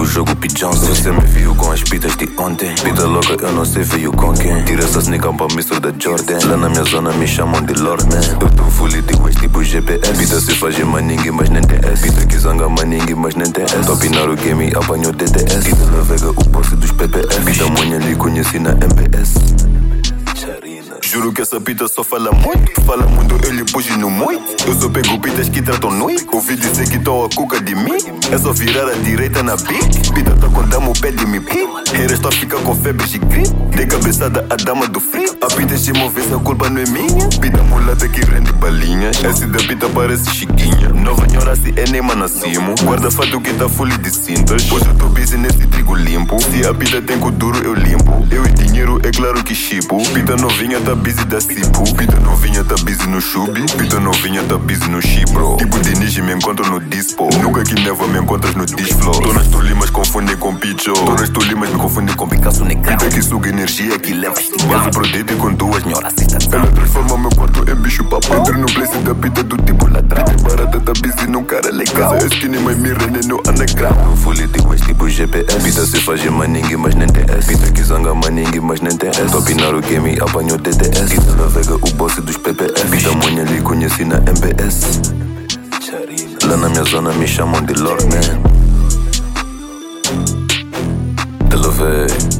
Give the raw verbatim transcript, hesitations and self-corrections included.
jogo pijão. Você me viu com as pitas de ontem. Pita louca, eu não sei veio com quem. Tira essa sneaker pra mister da Jordan. Lá na minha zona me chamam de Lord Man. Eu tô fully de West tipo G P S. Pita se faz de maningue, mas nem T S. Pita que zanga maningue, mas nem T S. Topinar o game, apanhou D T S. Pita navega o boss dos P P S. Pita manha lhe conheci na M P S. Juro que essa pita só fala muito. Fala muito, eu lhe puxo no muito. Eu só pego pitas que tratam noite. Ouvi dizer que tô a cuca de mim. É só virar a direita na bic. Pita tá com dama, o pé de me pique. Haters tá fica com febre de gripe. De cabeçada a dama do frio. A pita se move, essa culpa não é minha. Pita mulata que rende balinhas. Essa da pita parece chiquinha. Nova senhora se é nem manacimo. Guarda fato que tá fully de cintas. Hoje eu tô busy nesse trigo limpo. Se a pita tem cu duro, eu limpo. Eu e dinheiro, é claro que chipo. Pita novinha tá busy da Cipo. Pita novinha tá busy no chubi. Pita novinha tá busy no chibro. Tipo de niche me encontro no dispo. Nunca que neva me encontras no disflow. Tô nas tolimas confundem com picho. Tô nas tolimas me confundem com Picasso Negrão. Pita que suga energia que leva estigão. Eu sou prodete com duas senhoras. Ela transforma meu quarto em bicho papo. Entro no place da pita do tipo ladrão. Pita barata tá busy num cara legal. Casa é skinny mas me rende no underground. Eu fully de West tipo G P S. Pita se faz de maningue mas nem T S. Pita que zanga maningue mas nem T S. Topinar o game apanhou D T S. Pita navega o boss dos P P S. Pita manha lhe conheci na M P S. Lá na minha zona me chamam de Lord Man. Te lo vê.